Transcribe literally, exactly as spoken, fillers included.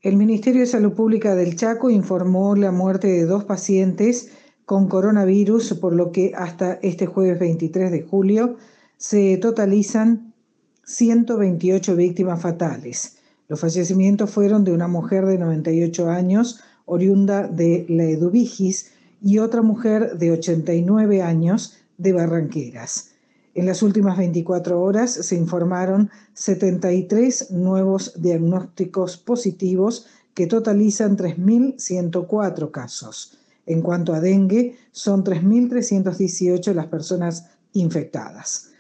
El Ministerio de Salud Pública del Chaco informó la muerte de dos pacientes con coronavirus, por lo que hasta este jueves veintitrés de julio se totalizan ciento veintiocho víctimas fatales. Los fallecimientos fueron de una mujer de noventa y ocho años, oriunda de La Eduvigis, y otra mujer de ochenta y nueve años, de Barranqueras. En las últimas veinticuatro horas se informaron setenta y tres nuevos diagnósticos positivos que totalizan tres mil ciento cuatro casos. En cuanto a dengue, son tres mil trescientas dieciocho las personas infectadas.